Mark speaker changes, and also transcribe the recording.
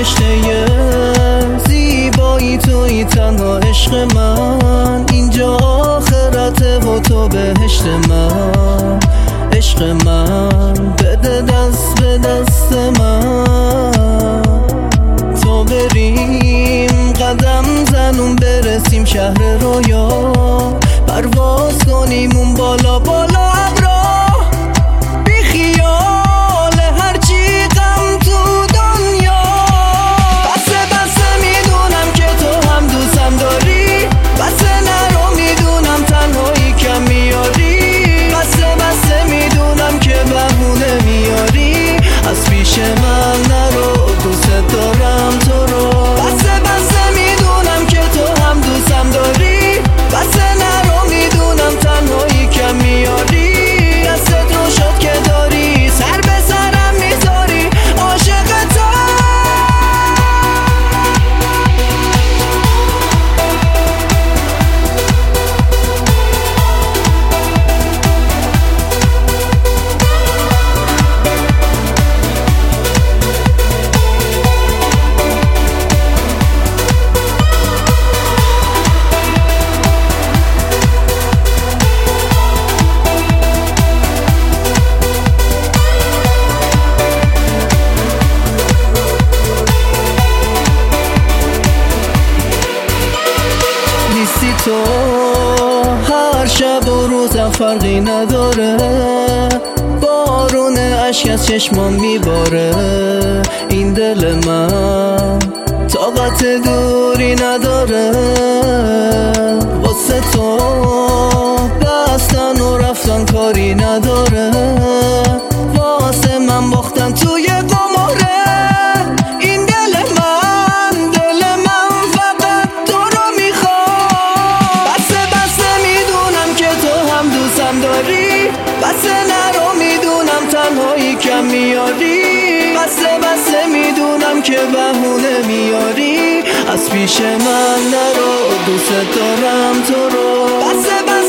Speaker 1: فرشته زیبایی تویی، تنها عشق من. اینجا آخرته و تو بهشت من. عشق من بده دست به دست من، تا بریم قدم زنون برسیم شهر رویا. پرواز کنیم اون بالا بالا ابرا، بی خیال هرچی غم تو دنیا. بسه میدونم که تو هم دوستم داری، بسه نرو میدونم تنهایی کم میاری. بسه میدونم که بهونه میاری، از پیش من نرو دوست دارم تو رو. بسه میدونم که تو هم دوستم داری، بسه نرو میدونم تنهایی کم میاری. دستت رو شد که داری، سر به سرم میذاری، عاشقتم. نیستی تو هر شب و روزم فرقی نداره، بارون اشک از چشمام میباره. این دل من طاقت دوری نداره، واسه تو بستن و رفتن کاری نداره. واسه من باختن توی قماره، این دل من فقط تو رو میخواد. بسه میدونم که تو هم دوستم داری، بسه نرو میدونم تنهایی کم میاری. بسه میدونم که بهونه میاری، از پیش من نرو دوست دارم تو رو. بسه